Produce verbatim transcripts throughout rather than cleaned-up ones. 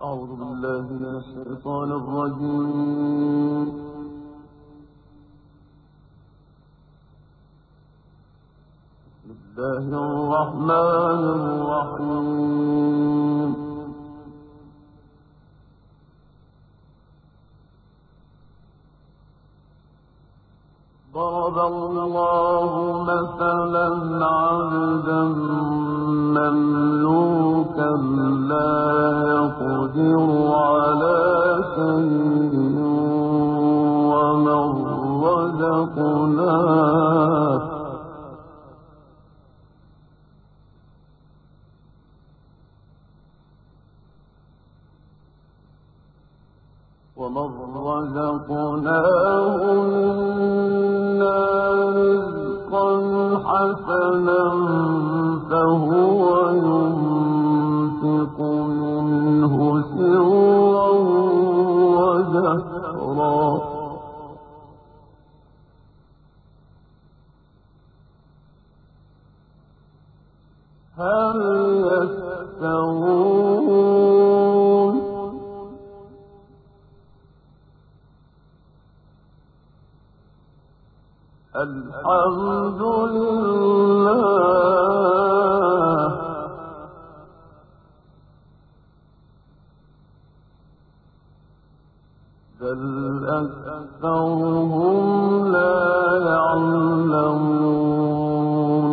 أعوذ بالله من الشيطان الرجيم. بسم الله الرحمن الرحيم. ضرب الله مثلا عبدا مملوكا لا يقدر على شيء ومن رزقناه ومن رزقناه منا رزقا حسنا فهو ينفق منه سرا وجهرا هل يستوون الحمد لله بل أكثرهم لا يعلمون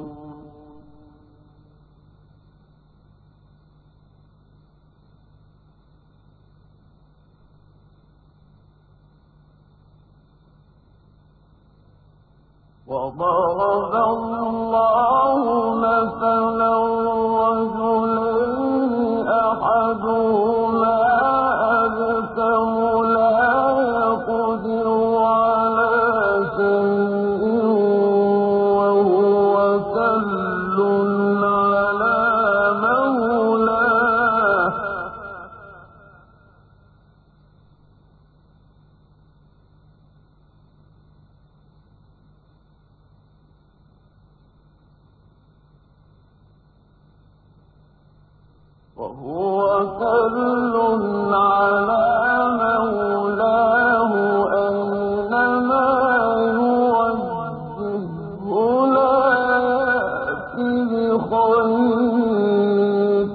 وضرب الله مثلا رجلين أحدهما أبكم لا يقدر على شيء وهو كل على مولاه وهو كل على مولاه أينما يوجهه لا يأتي بخير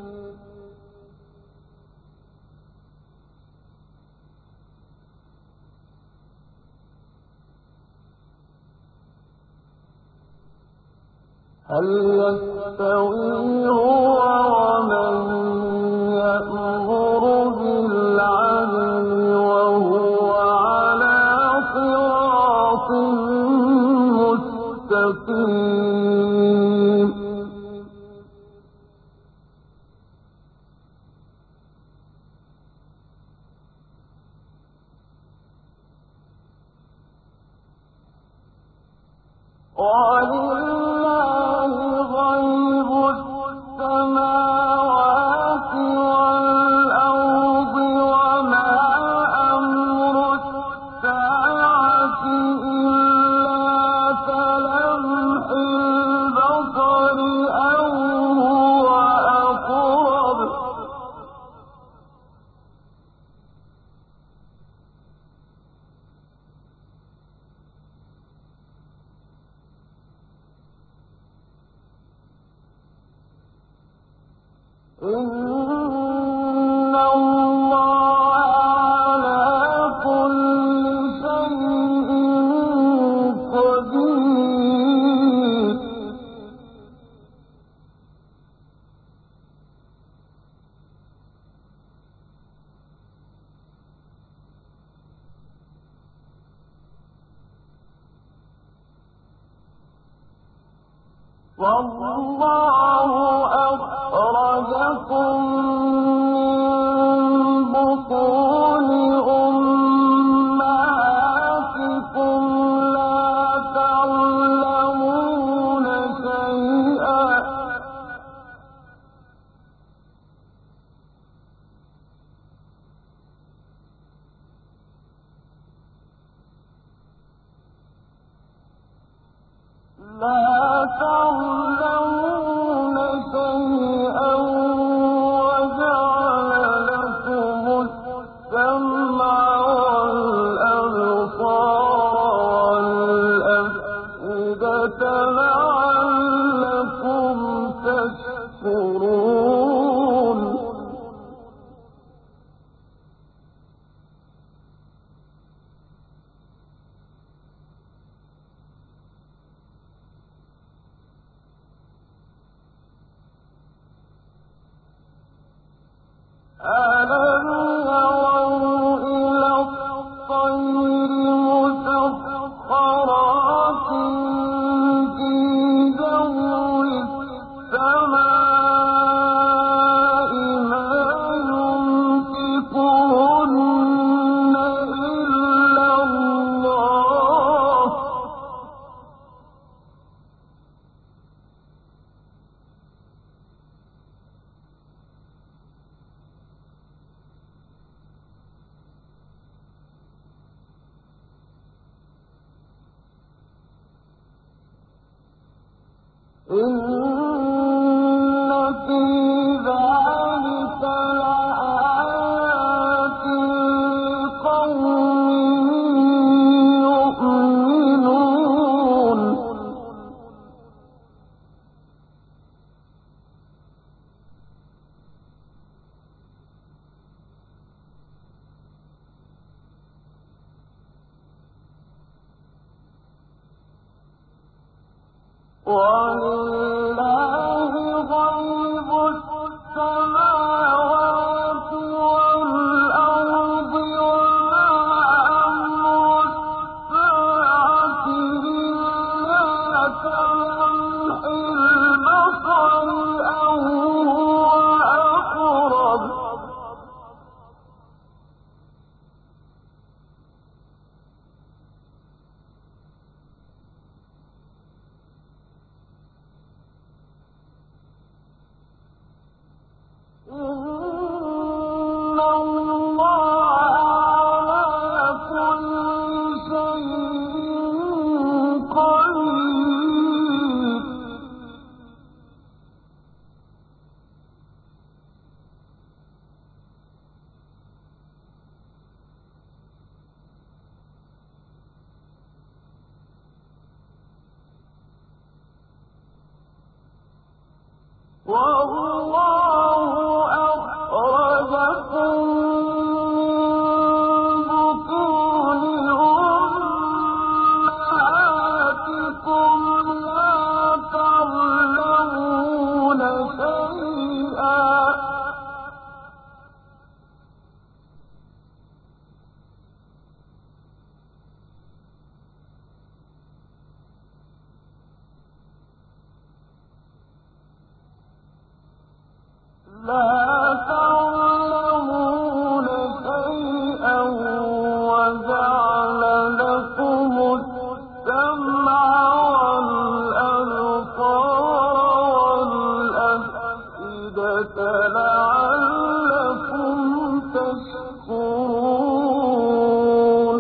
هل يستوي هو ومن يأمر بالعدل وهو على صراط مستقيم ولله غيب السماوات والأرض وما أمر الساعة إلا كلمح البصر أو هو أقرب إن الله على كل شيء قدير والله أخرجكم من بطون أمهاتكم لا تعلمون شيئا لا تعلمون شيئا وجعل إِنَّ فِي ذَٰلِكَ لَآيَاتٍ لِّقَوْمٍ يُؤْمِنُونَ وَلِلَّهِ غَيْبُ السَّمَاوَاتِ وَالْأَرْضِ وَمَا أَمْرُ السَّاعَةِ إِلَّا كَلَمْحِ الْبَصَرِ أَوْ هُوَ أَقْرَبُ ۚ إِنَّ اللَّهَ عَلَىٰ كُلِّ شَيْءٍ قَدِيرٌ وَاللَّهُ أَخْرَجَكُم مِّن بُطُونِ أُمَّهَاتِكُمْ لَا تَعْلَمُونَ شَيْئًا لا تعلمون شيئا وجعل لكم السمع والأبصار والأفئدة لعلكم تشكرون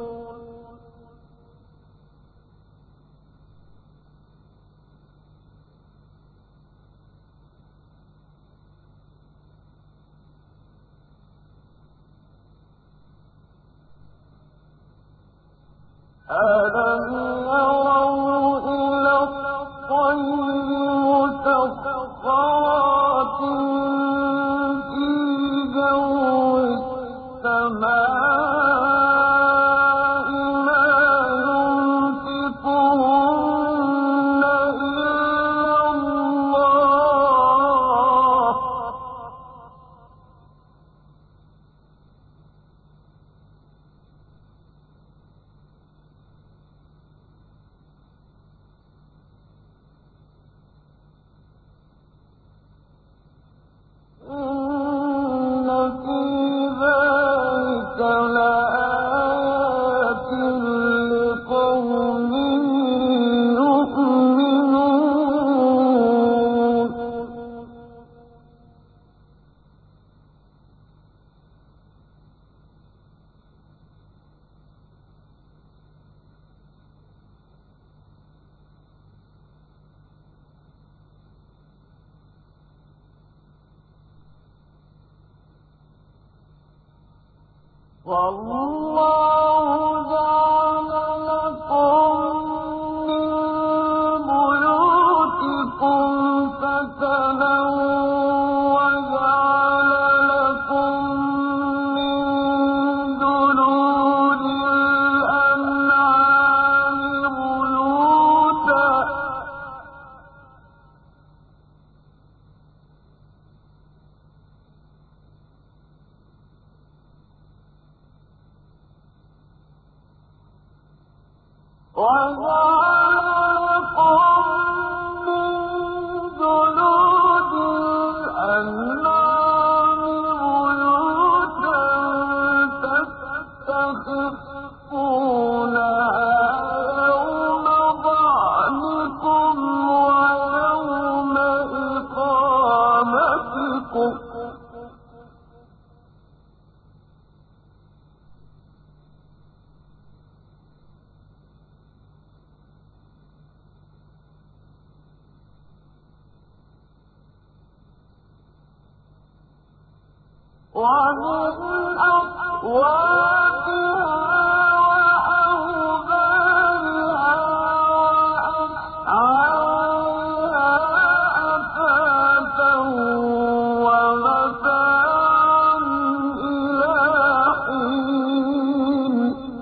أَلَمْ يَرَوْا إِلَى الطَّيْرِ مُسَخَّرَاتٍ فِي جَوِّ السَّمَاءِ مَا يُمْسِكُهُنَّ إِلَّا اللَّهُ ۗ إِنَّ فِي ذَٰلِكَ لَآيَاتٍ لِّقَوْمٍ يُؤْمِنُونَ وَاللَّهُ جَعَلَ لَكُم مِّن بُيُوتِكُمْ سَكَنًا وَجَعَلَ لَكُم مِّن جُلُودِ الْأَنْعَامِ بُيُوتًا وَجَعَلَ لَكُم مِّن جُلُودِ الْأَنْعَامِ بُيُوتًا تَسْتَخِفُّونَهَا يَوْمَ ظَعْنِكُمْ وَيَوْمَ إِقَامَتِكُمْ ۖ ومن أصواتها وأوبارها وأشعارها أثاثا ومتاعا إلى حين.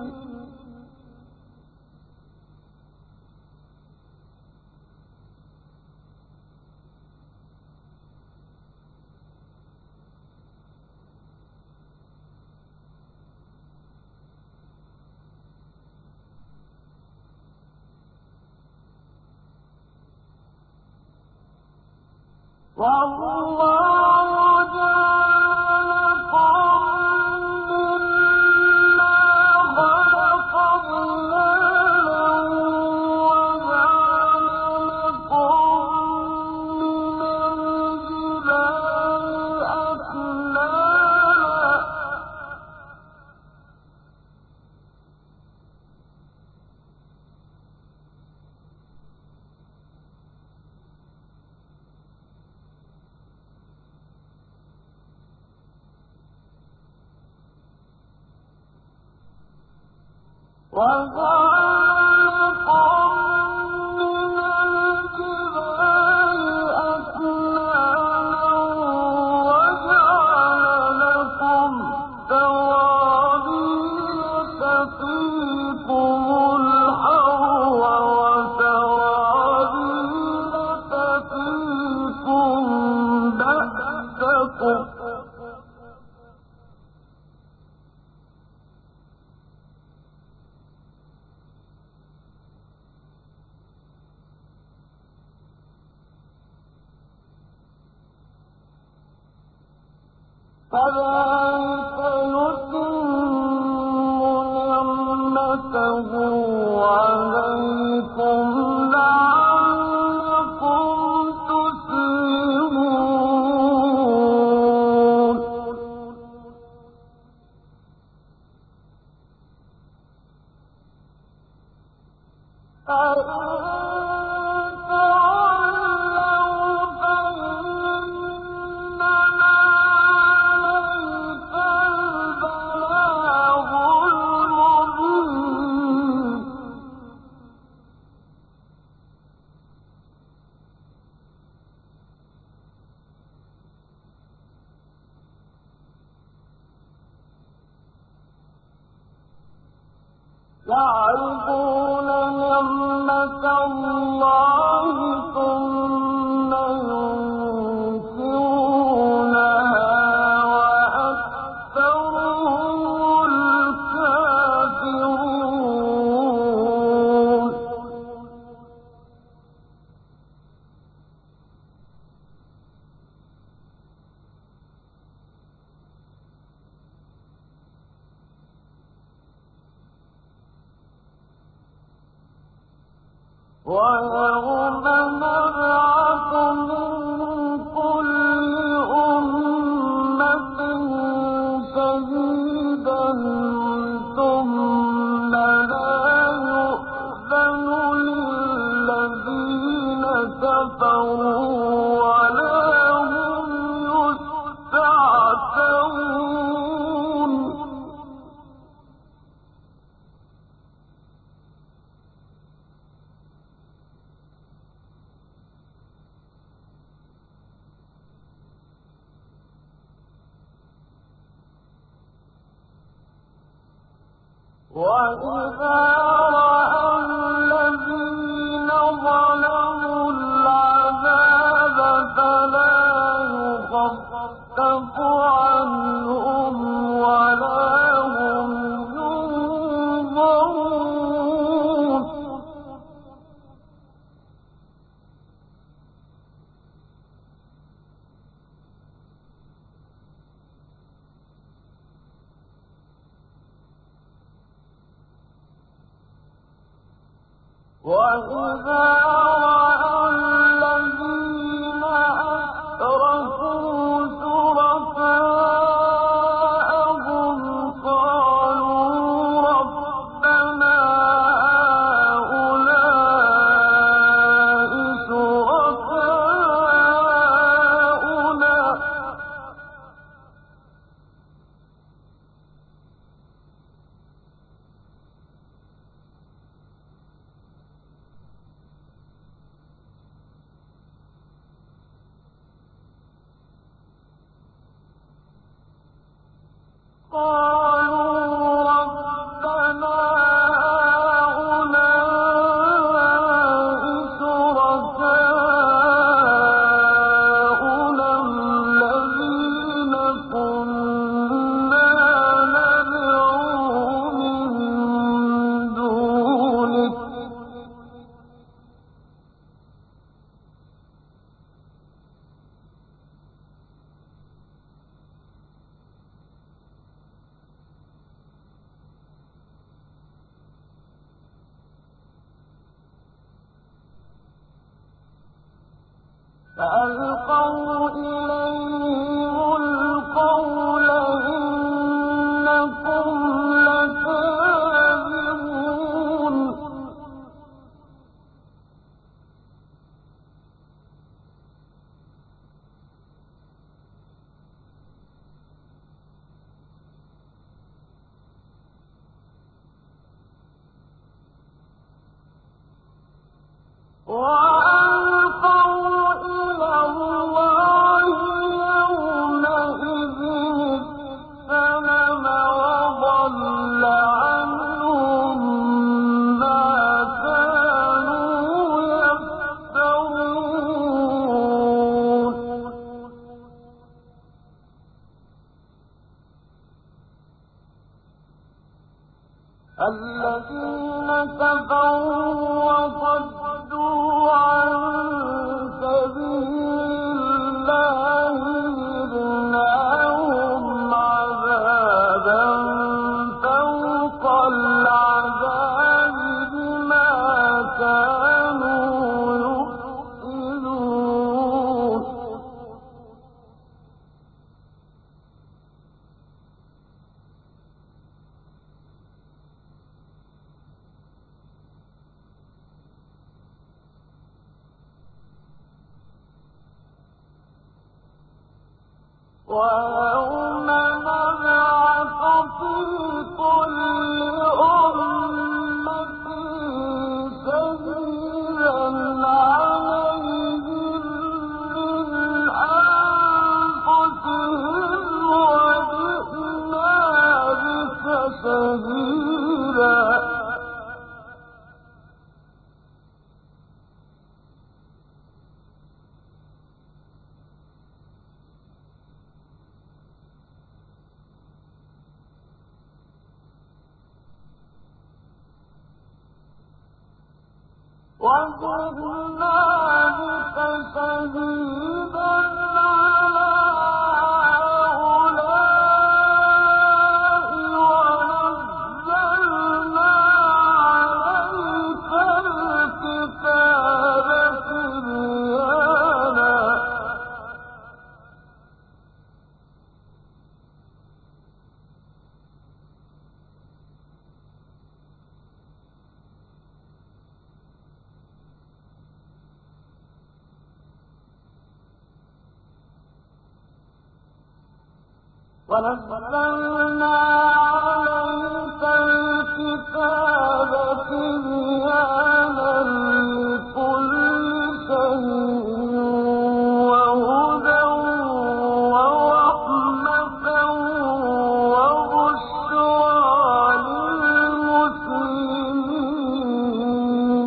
والله جعل لكم مما خلق ظلالا وجعل لكم من الجبال أكنانا وجعل لكم من الجبال أكنانا وجعل لكم سرابيل تقيكم الحر وسرابيل تقيكم بأسكم كذلك يتم نعمته عليكم لعلكم تسلمون. فإن تولوا فإنما عليك البلاغ المبين. يعرفون نعمة الله ثم ينكرونها وأكثرهم الكافرون. ويوم نبعث من كل أمة شهيدا ثم لا يؤذن للذين كفروا ولا هم يستعتبون. وإذا رأى الذين ظلموا العذاب فلا يخفف عنهم ولا هم ينظرون. وإذا رأى الذين أشركوا شركاءهم قالوا ربنا هؤلاء شركاؤنا قالوا ربنا هؤلاء شركاؤنا الذين كنا ندعو من دونك فألقوا إليهم القول إنكم لكاذبون وألقوا إلى الله يومئذ السلم وضل عنهم ما كانوا يفترون الذين كفروا وصدوا عن سبيل الله زدناهم عذابا فوق العذاب بما كانوا يفسدون ويوم نبعث في كل أمة شهيدا عليهم من أنفسهم وجئنا بك شهيدا وجئنا بك شهيدا على هؤلاء ونزلنا عليك الكتاب تبيانا ونزلنا عليك الكتاب تبيانا لكل شيء وهدى ورحمة وبشرى للمسلمين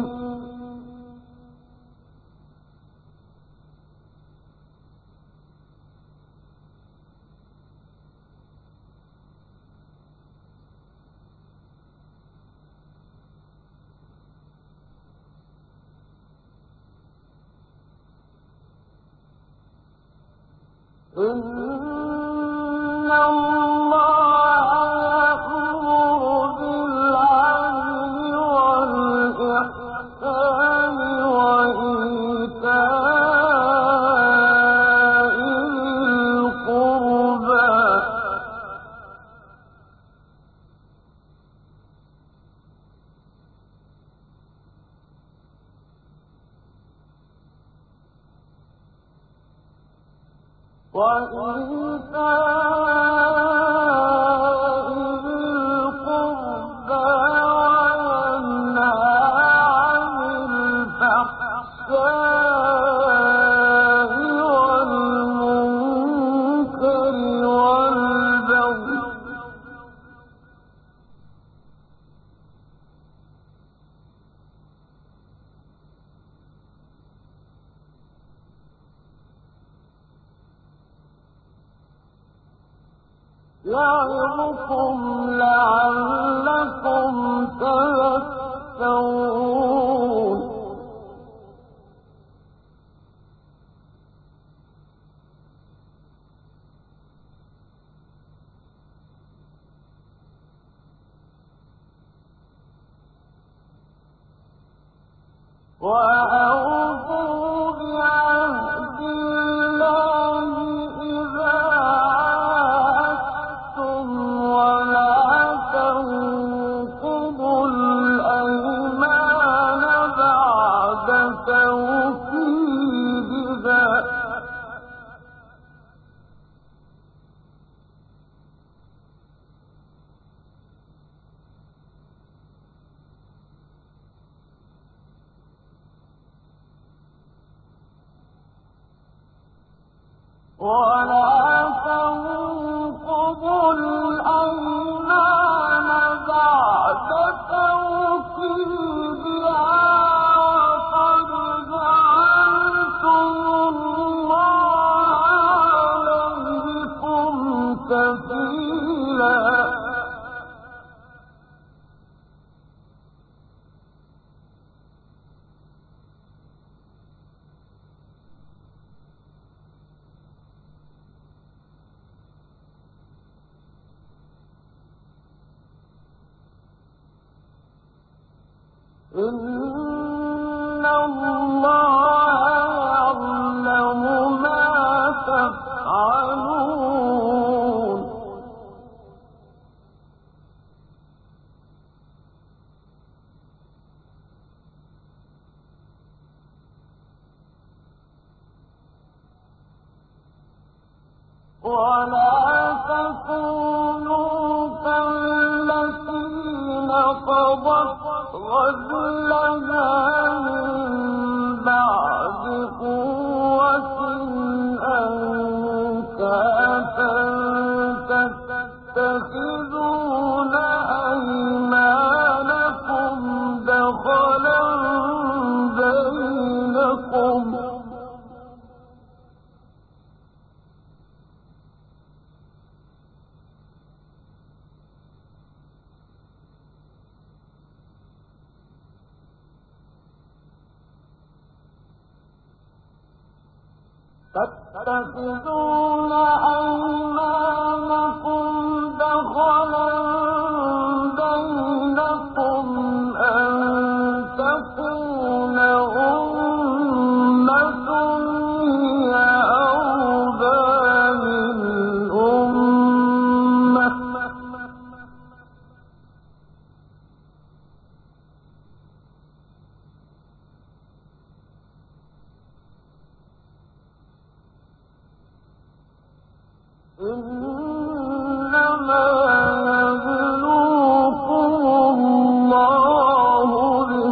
إن الله يأمر بالعدل والإحسان وإيتاء ذي القربى وإيتاء ذي القربى وينهى عن الفحشاء والمنكر والبغي يعظكم لعلكم تذكرون وأوفوا بعهد الله إذا عاهدتم ولا تنقضوا الأيمان بعد توكيدها ولا تنقضوا الأيمان بعد توكيدها وقد جعلتم الله عليكم كفيلا إن الله يعلم ما تفعلون ولا تكونوا كالتي نقضت غزلها من بعد قوة أنكاثا تتخذون أيمانكم دخلا بينكم تتخذون أيمانكم دخلا بينكم أن تكون أمة هي أربى من أمة إنما يبلوكم الله به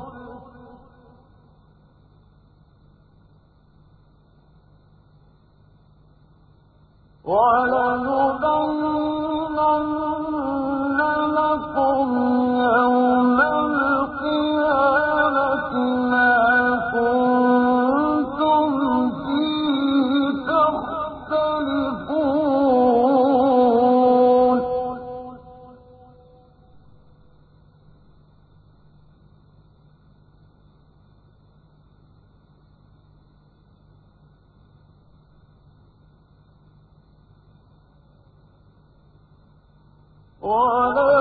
ولنبينن لكم يوم القيامة ما كنتم فيه تختلفون ولا